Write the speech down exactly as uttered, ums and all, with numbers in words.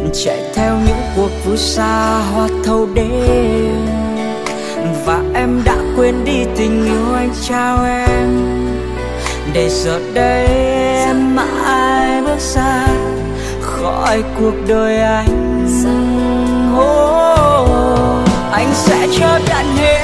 chạy theo những cuộc vui xa hoa thâu đêm. Và em đã quên đi tình yêu anh trao em, để giờ đây em mãi bước xa khỏi cuộc đời anh. Oh, anh sẽ chấp nhận hết